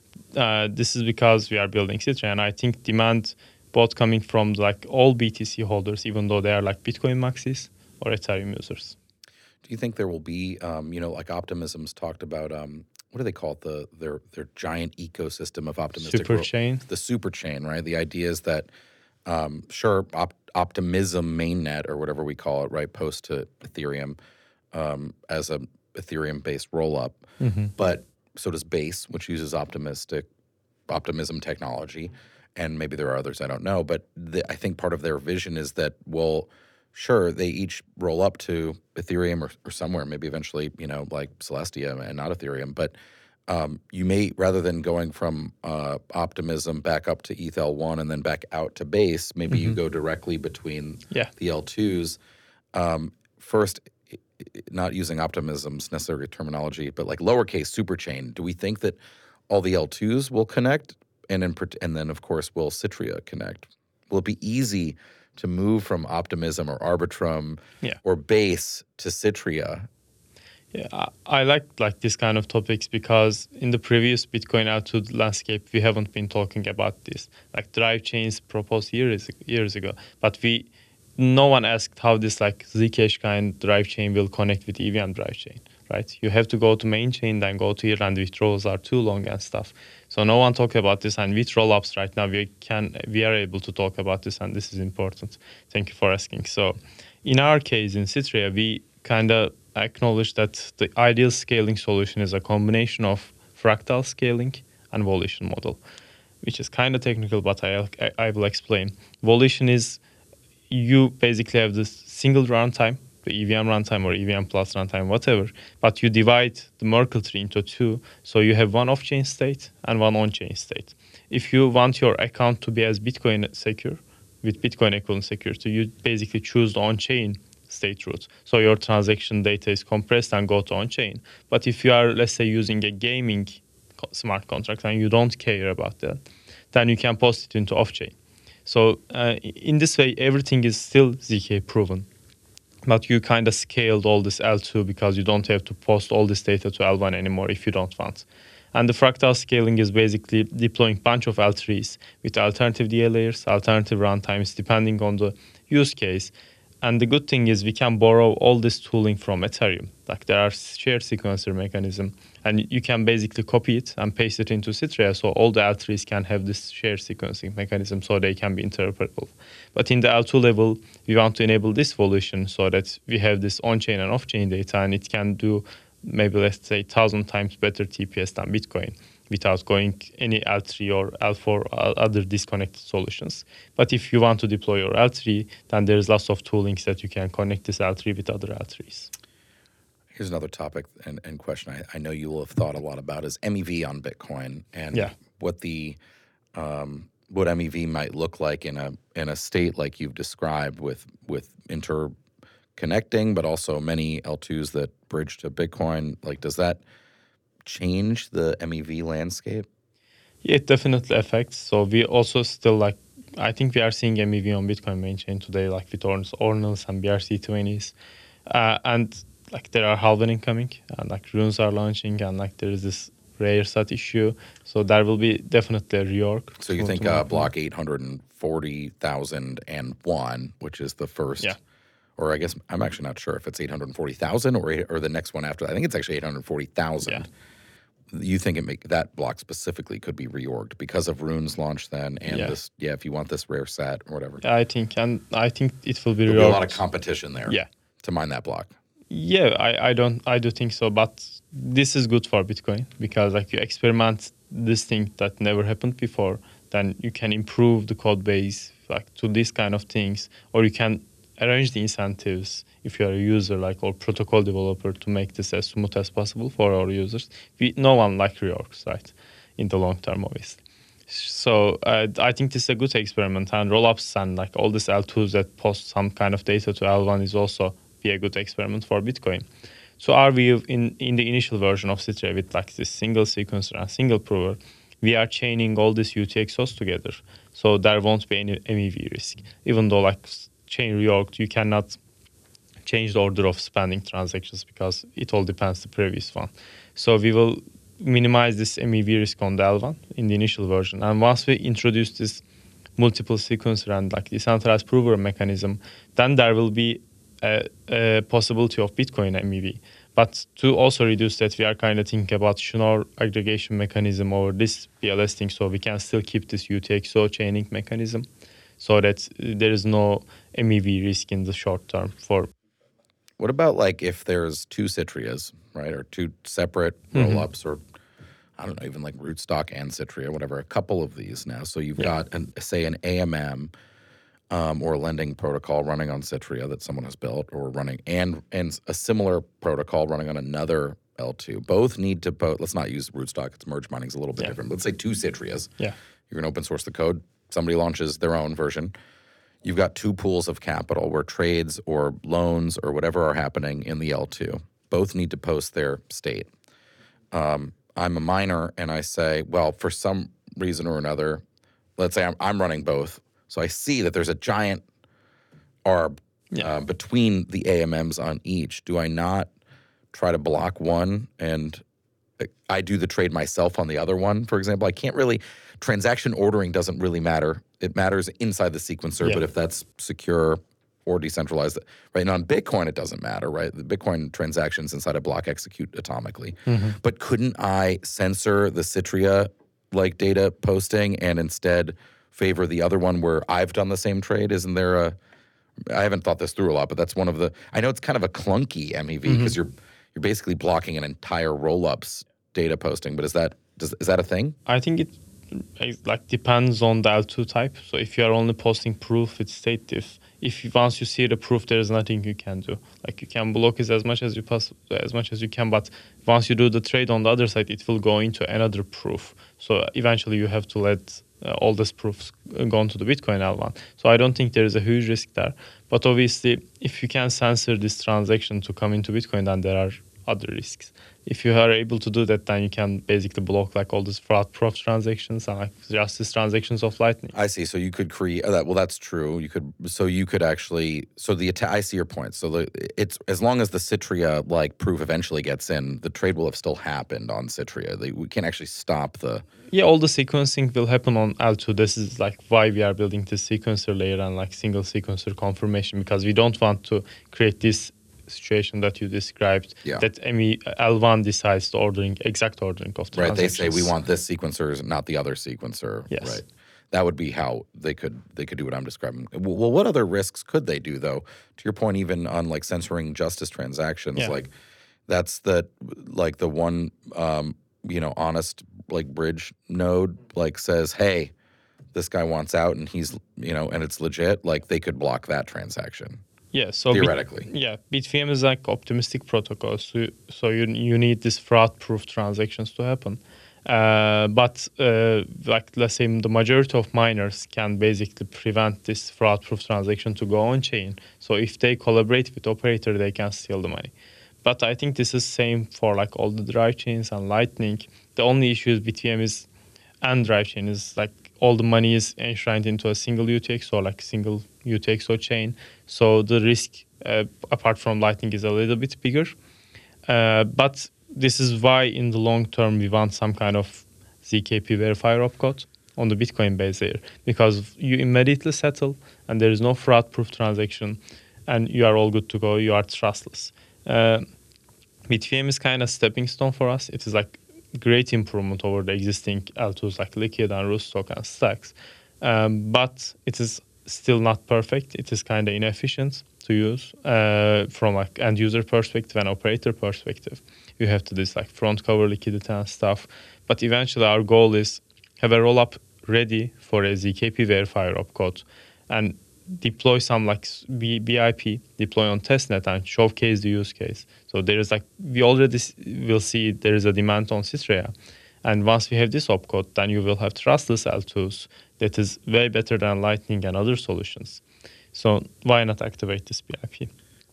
Uh, this is because we are building Citria, and I think demand both coming from like all B T C holders, even though they are like Bitcoin maxis, or Ethereum users. Do you think there will be, um, you know, like Optimism's talked about, um, what do they call it? The their their giant ecosystem of optimistic Super ro- chain. the super chain, right? The idea is that, um, sure, op- Optimism mainnet or whatever we call it, right, post to Ethereum um, as a Ethereum-based roll-up, Mm-hmm. but so does Base, which uses optimistic optimism technology, and maybe there are others I don't know. But the, I think part of their vision is that we'll. Sure, they each roll up to Ethereum or, or somewhere, maybe eventually, you know, like Celestia and not Ethereum. But um, you may, rather than going from uh, Optimism back up to E T H L one and then back out to Base, maybe Mm-hmm. you go directly between Yeah. the L twos. Um, first, i- i- not using Optimism's necessary terminology, but like lowercase superchain. Do we think that all the L twos will connect? And, in, part- and then, of course, will Citria connect? Will it be easy to move from Optimism or Arbitrum Yeah. or Base to Citria? Yeah, I, I like like this kind of topics because in the previous Bitcoin L two landscape, we haven't been talking about this. Like drive chains proposed years years ago, but we no one asked how this like Zcash kind drive chain will connect with E V M drive chain, right? You have to go to main chain, then go to here, and withdrawals are too long and stuff. So no one talk about this, and with rollups right now we can we are able to talk about this, and this is important. Thank you for asking. So, in our case in Citria, we kind of acknowledge that the ideal scaling solution is a combination of fractal scaling and Volition model, which is kind of technical, but I, I I will explain. Volition is you basically have this single runtime, the E V M runtime or E V M plus runtime, whatever, but you divide the Merkle tree into two, so you have one off-chain state and one on-chain state. If you want your account to be as Bitcoin secure, with Bitcoin equivalent security, you basically choose the on-chain state route. So your transaction data is compressed and go to on-chain. But if you are, let's say, using a gaming co- smart contract and you don't care about that, then you can post it into off-chain. So uh, in this way, everything is still Z K proven. But you kind of scaled all this L two because you don't have to post all this data to L one anymore if you don't want. And the fractal scaling is basically deploying bunch of L threes with alternative D L layers, alternative runtimes, depending on the use case. And the good thing is we can borrow all this tooling from Ethereum. Like there are shared sequencer mechanism, and you can basically copy it and paste it into Citria, so all the L threes can have this shared sequencing mechanism, so they can be interoperable. But in the L two level, we want to enable this evolution so that we have this on-chain and off-chain data, and it can do maybe, let's say, thousand times better T P S than Bitcoin without going any L three or L four or other disconnected solutions. But if you want to deploy your L three, then there's lots of toolings that you can connect this L three with other L threes. Here's another topic and, and question I, I know you will have thought a lot about is M E V on Bitcoin and Yeah. what the um, what M E V might look like in a in a state like you've described with with interconnecting, but also many L twos that bridge to Bitcoin. Like, does that change the M E V landscape? Yeah, it definitely affects. So we also still like, I think we are seeing M E V on Bitcoin main chain today, like with Ordinals and B R C twenties. Uh, and like there are halvening coming, and like runes are launching, and like there is this rare set issue. So there will be definitely a reorg. So you to- think to uh, make- block eight hundred forty thousand one, which is the first, Yeah. or I guess I'm actually not sure if it's eight hundred forty thousand or eight, or the next one after that. I think it's actually eight hundred forty thousand. Yeah. You think it make that block specifically could be reorged because of Rune's launch then, and Yeah. this, yeah, if you want this rare set or whatever. I think, and I think it will be There'll be a lot reorged. of competition there. Yeah. To mine that block. Yeah, I, I don't I do think so, but this is good for Bitcoin because like you experiment this thing that never happened before, then you can improve the code base like to these kind of things, or you can arrange the incentives if you are a user like or protocol developer to make this as smooth as possible for our users. We no one like reorgs, right? In the long term, obviously. So uh, I think this is a good experiment, and rollups and like all these L twos that post some kind of data to L one is also be a good experiment for Bitcoin. So our view in, in the initial version of Citria with like this single sequencer and single prover, we are chaining all these U T X Os together. So there won't be any M E V risk. Even though like chain reorged, you cannot change the order of spending transactions because it all depends the previous one. So we will minimize this M E V risk on the L one in the initial version. And once we introduce this multiple sequencer and like decentralized prover mechanism, then there will be a, a possibility of Bitcoin M E V. But to also reduce that, we are kind of thinking about Schnorr aggregation mechanism over this B L S thing, so we can still keep this U T X O chaining mechanism so that there is no M E V risk in the short term. For What about like if there's two Citrias, right, or two separate Mm-hmm. rollups, or I don't know, even like Rootstock and Citria, whatever, a couple of these now. So you've Yeah. got, an, say, an A M M um, or a lending protocol running on Citria that someone has built, or running, and and a similar protocol running on another L two. Both need to, po- let's not use Rootstock, it's merge mining is a little bit Yeah. different. Let's say two Citrias. yeah, You're going to open source the code. Somebody launches their own version. You've got two pools of capital where trades or loans or whatever are happening in the L two. Both need to post their state. Um, I'm a miner and I say, well, for some reason or another, let's say I'm, I'm running both. So I see that there's a giant arb Yeah. uh, between the A M Ms on each. Do I not try to block one and I do the trade myself on the other one, for example? I can't really, transaction ordering doesn't really matter. It matters inside the sequencer, Yeah. but if that's secure or decentralized, right? Now on Bitcoin, it doesn't matter, right? The Bitcoin transactions inside a block execute atomically. But couldn't I censor the Citria like data posting and instead favor the other one where I've done the same trade? Isn't there a, I haven't thought this through a lot, but that's one of the, I know it's kind of a clunky M E V because you're, you're basically blocking an entire rollups data posting, but is that, does, is that a thing? I think it it, like depends on the L two type. So if you are only posting proof with state diff, if once you see the proof, there is nothing you can do. Like you can block it as much as you pass, as much as you can, but once you do the trade on the other side, it will go into another proof. So eventually, you have to let uh, all these proofs go into the Bitcoin L one. So I don't think there is a huge risk there. But obviously, if you can censor this transaction to come into Bitcoin, then there are other risks. If you are able to do that, then you can basically block like all these fraud proof transactions and like justice transactions of Lightning. I see. So you could create that. Well, that's true. You could. So you could actually. So the atta- I see your point. So the it's as long as the Citria like proof eventually gets in, the trade will have still happened on Citria. They, we can't actually stop the. Yeah, all the sequencing will happen on L two. This is like why we are building this sequencer layer and like single sequencer confirmation, because we don't want to create this situation that you described, Yeah. that M E L one decides the ordering, exact ordering of the Right. They say transactions. we want this sequencer, not the other sequencer. Yes. Right. That would be how they could they could do what I'm describing. Well, what other risks could they do though? To your point, even on like censoring justice transactions, Yeah. like that's the like the one um, you know honest like bridge node like says, hey, this guy wants out and he's you know and it's legit. Like they could block that transaction. Yeah, so Bit- Theoretically. yeah, BitVM is like optimistic protocol, so, so you you need these fraud-proof transactions to happen. Uh, but uh, like let's say the majority of miners can basically prevent this fraud-proof transaction to go on chain. So if they collaborate with operator, they can steal the money. But I think this is same for like all the drive chains and Lightning. The only issue with BitVM is and drive chain is like all the money is enshrined into a single U T X or like single U T X O chain. So the risk, uh, apart from Lightning, is a little bit bigger. Uh, but this is why in the long term we want some kind of Z K P verifier opcode on the Bitcoin base layer, because you immediately settle and there is no fraud-proof transaction and you are all good to go. You are trustless. Uh, BitVM is kind of stepping stone for us. It is like great improvement over the existing L twos like Liquid and Rootstock and Stacks. Um, but it is still not perfect. It is kind of inefficient to use uh, from like end user perspective and operator perspective. You have to do this like front cover liquidity and stuff. But eventually our goal is have a rollup ready for a Z K P verifier opcode and deploy some like B- BIP, deploy on testnet and showcase the use case. So there is like, we already s- will see there is a demand on Citria. And once we have this opcode, then you will have trustless L twos that is way better than Lightning and other solutions. So why not activate this B I P?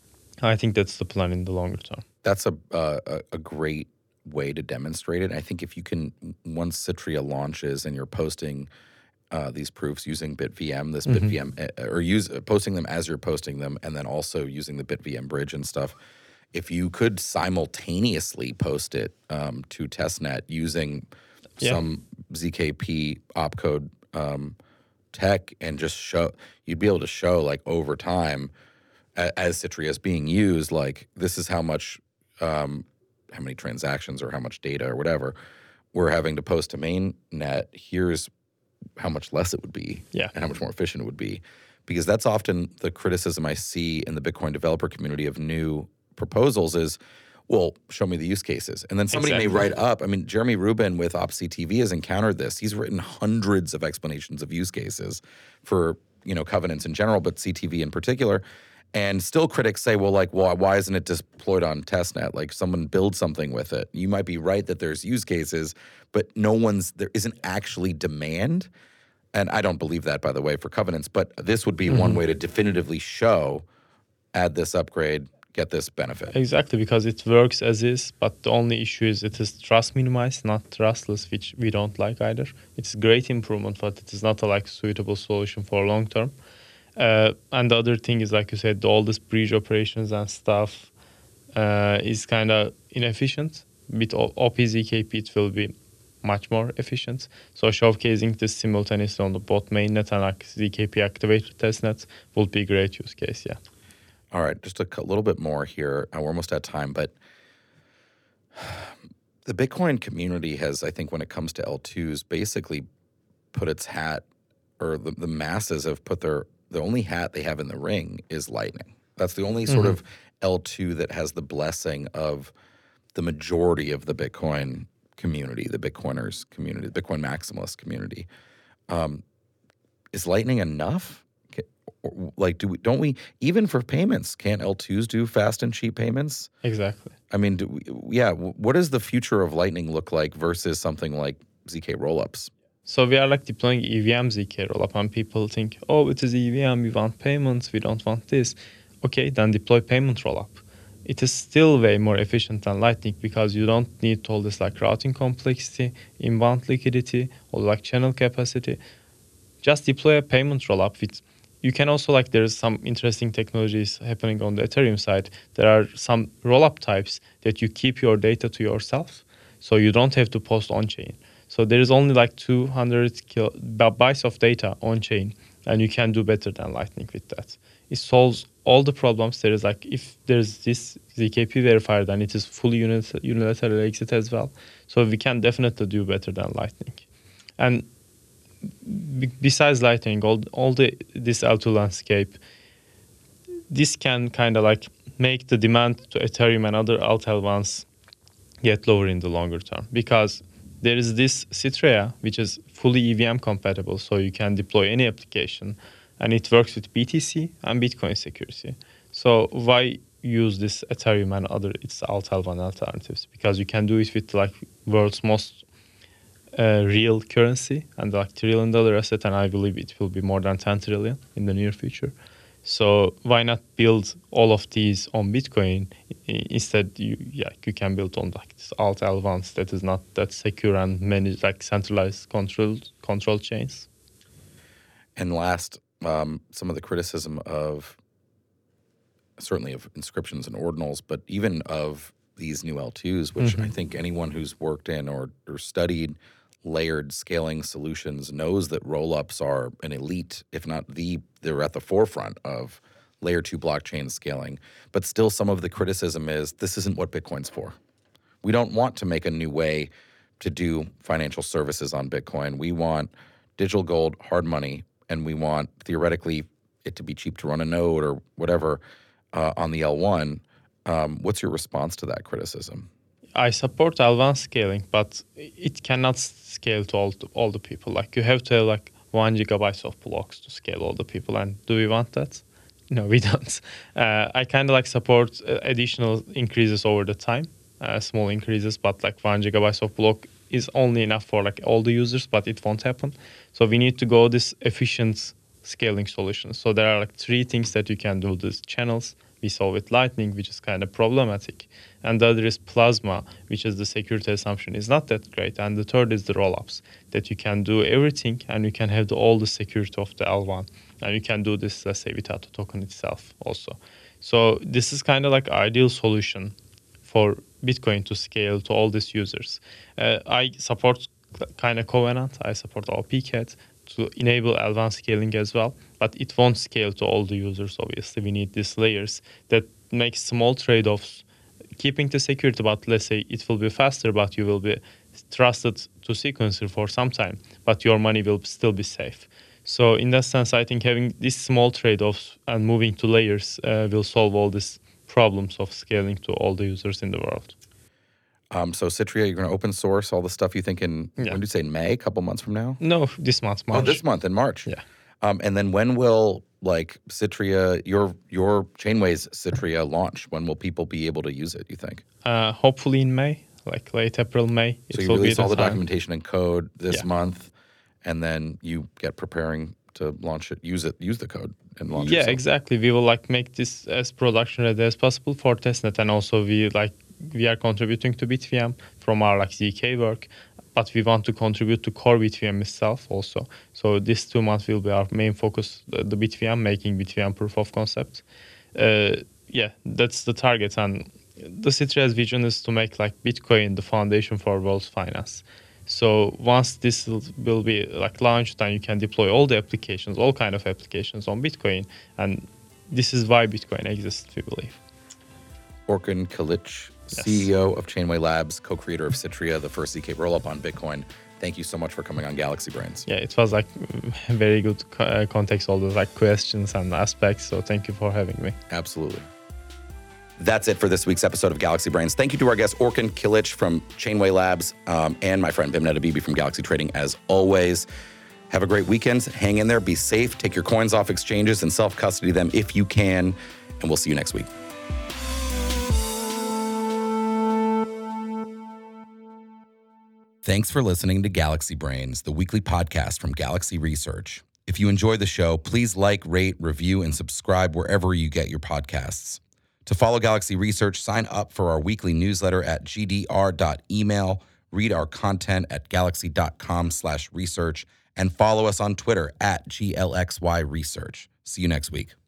I think that's the plan in the longer term. That's a uh, a, a great way to demonstrate it. I think if you can, once Citria launches and you're posting uh, these proofs using BitVM, this Mm-hmm. BitVM, uh, or use uh, posting them as you're posting them, and then also using the BitVM bridge and stuff. If you could simultaneously post it um, to testnet using Yeah. some Z K P opcode um, tech and just show, you'd be able to show like over time a- as Citria is being used, like this is how much, um, how many transactions or how much data or whatever we're having to post to mainnet. Here's how much less it would be Yeah. and how much more efficient it would be. Because that's often the criticism I see in the Bitcoin developer community of new proposals is, well, show me the use cases. And then somebody Exactly. may write up, I mean, Jeremy Rubin with Opsy T V has encountered this. He's written hundreds of explanations of use cases for, you know, covenants in general, but C T V in particular. And still critics say, well, like, well, why isn't it deployed on testnet? Like someone build something with it. You might be right that there's use cases, but no one's, there isn't actually demand. And I don't believe that, by the way, for covenants, but this would be Mm-hmm. one way to definitively show, add this upgrade, get this benefit. Exactly, because it works as is, but the only issue is it is trust minimized, not trustless, which we don't like either. It's a great improvement, but it is not a like suitable solution for long term. Uh, and the other thing is, like you said, all this bridge operations and stuff uh, is kind of inefficient. With O P Z K P, it will be much more efficient. So showcasing this simultaneously on the both mainnet and like Z K P activated testnet would be a great use case, yeah. All right, just a c- little bit more here. Uh, We're almost at time, but the Bitcoin community has, I think, when it comes to L twos, basically put its hat, or the, the masses have put their, the only hat they have in the ring is Lightning. That's the only sort of L two that has the blessing of the majority of the Bitcoin community, the Bitcoiners community, the Bitcoin maximalist community. Um, is Lightning enough? Or, like, do we, don't we, even for payments, can't L twos do fast and cheap payments? Exactly. I mean, do we, yeah, what does the future of Lightning look like versus something like Z K rollups? So we are like deploying E V M Z K rollup, and people think, oh, it is E V M, we want payments, we don't want this. Okay, then deploy payment rollup. It is still way more efficient than Lightning because you don't need all this like routing complexity, inbound liquidity, or like channel capacity. Just deploy a payment rollup with. You can also like there's some interesting technologies happening on the Ethereum side. There are some rollup types that you keep your data to yourself, so you don't have to post on chain. So there is only like two hundred kilo, bytes of data on chain, and you can do better than Lightning with that. It solves all the problems. There is like if there's this Z K P verifier, then it is fully unit- unilateral exit as well. So we can definitely do better than Lightning. And besides Lightning, all all the this L two landscape, this can kind of like make the demand to Ethereum and other alt L ones get lower in the longer term because there is this Citrea which is fully E V M compatible, so you can deploy any application, and it works with B T C and Bitcoin security. So why use this Ethereum and other its alt L one alternatives? Because you can do it with like world's most Uh, real currency and like trillion dollar asset, and I believe it will be more than ten trillion in the near future. So why not build all of these on Bitcoin? I- instead, you yeah you can build on like this alt L ones that is not that secure and manage like centralized control control chains. And last, um, some of the criticism of certainly of inscriptions and ordinals, but even of these new L twos, which Mhm. I think anyone who's worked in or, or studied layered scaling solutions knows that rollups are an elite, if not the, they're at the forefront of layer two blockchain scaling. But still, some of the criticism is this isn't what Bitcoin's for. We don't want to make a new way to do financial services on Bitcoin. We want digital gold, hard money, and we want theoretically it to be cheap to run a node or whatever uh, on the L one. Um, what's your response to that criticism? I support L one scaling, but it cannot scale to all the, all the people. Like you have to have like one gigabyte of blocks to scale all the people. And do we want that? No, we don't. Uh, I kind of like support uh, additional increases over the time, uh, small increases, but like one gigabyte of block is only enough for like all the users, but it won't happen. So we need to go this efficient scaling solution. So there are like three things that you can do. These channels we saw with Lightning, which is kind of problematic. And the other is Plasma, which is the security assumption is not that great. And the third is the rollups, that you can do everything and you can have the, all the security of the L one. And you can do this, let's say, without the token itself also. So this is kind of like ideal solution for Bitcoin to scale to all these users. Uh, I support kind of Covenant. I support O P C A T to enable L one scaling as well, but it won't scale to all the users, obviously. We need these layers that make small trade-offs, keeping the security, but let's say it will be faster, but you will be trusted to sequencer for some time, but your money will still be safe. So in that sense, I think having these small trade-offs and moving to layers uh, will solve all these problems of scaling to all the users in the world. Um, so Citrea, you're going to open source all the stuff you think in, Yeah. when did you say, in May, a couple months from now? No, this month, March. Oh, this month in March. Yeah. Um, and then when will like Citrea, your your Chainways Citrea launch? When will people be able to use it, you think? Uh, hopefully in May, like late April, May. It So you will be release all the time. documentation and code this Yeah. month, and then you get preparing to launch it, use it, use the code and launch it. Yeah, yourself. exactly. We will like make this as production ready as possible for testnet, and also we like we are contributing to BitVM from our like Z K work, but we want to contribute to core BitVM itself also. So this two months will be our main focus, the, the BitVM, making BitVM proof of concept. Uh, yeah, that's the target, and the Citrea's vision is to make like Bitcoin the foundation for world finance. So once this will, will be like launched, then you can deploy all the applications, all kind of applications on Bitcoin, and this is why Bitcoin exists, we believe. Orkun Kilic, C E O of Chainway Labs, co-creator of Citrea, the first Z K rollup on Bitcoin. Thank you so much for coming on Galaxy Brains. Yeah, it was like very good co- uh, context, all the like questions and aspects. So thank you for having me. Absolutely. That's it for this week's episode of Galaxy Brains. Thank you to our guest, Orkun Kilic from Chainway Labs, um, and my friend Bimnet Abibi from Galaxy Trading, as always. Have a great weekend. Hang in there. Be safe. Take your coins off exchanges and self-custody them if you can. And we'll see you next week. Thanks for listening to Galaxy Brains, the weekly podcast from Galaxy Research. If you enjoy the show, please like, rate, review, and subscribe wherever you get your podcasts. To follow Galaxy Research, sign up for our weekly newsletter at g d r dot email, read our content at galaxy dot com slash research, and follow us on Twitter at G L X Y Research. See you next week.